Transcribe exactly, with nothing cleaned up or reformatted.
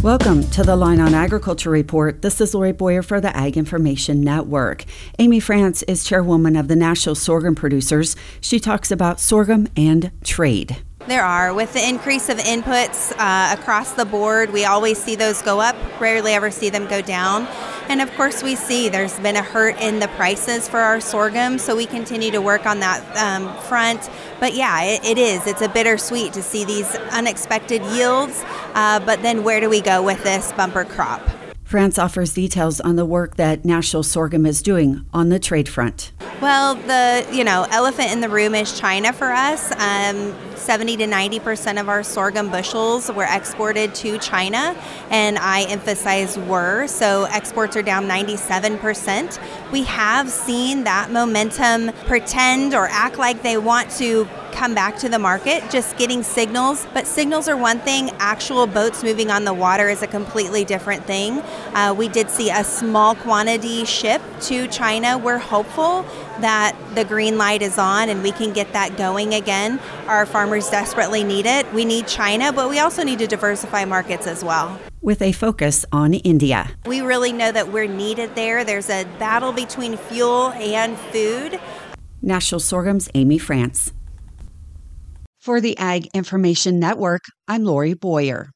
Welcome to the Line on Agriculture Report. This is Lori Boyer for the Ag Information Network. Amy France is chairwoman of the National Sorghum Producers. She talks about sorghum and trade. There are. With the increase of inputs uh, across the board, we always see those go up, rarely ever see them go down. And of course we see there's been a hurt in the prices for our sorghum, so we continue to work on that um, front. But yeah, it, it is. It's a bittersweet to see these unexpected yields, uh, but then where do we go with this bumper crop? France offers details on the work that National Sorghum is doing on the trade front. Well, the you know elephant in the room is China for us. Um, seventy to ninety percent of our sorghum bushels were exported to China, and I emphasize were, so exports are down ninety-seven percent. We have seen that momentum pretend or act like they want to come back to the market, just getting signals. But signals are one thing, actual boats moving on the water is a completely different thing. Uh, we did see a small quantity ship to China. We're hopeful that the green light is on and we can get that going again. Our farmers desperately need it. We need China, but we also need to diversify markets as well, with a focus on India. We really know that we're needed there. There's a battle between fuel and food. National Sorghum's Amy France. For the Ag Information Network, I'm Lori Boyer.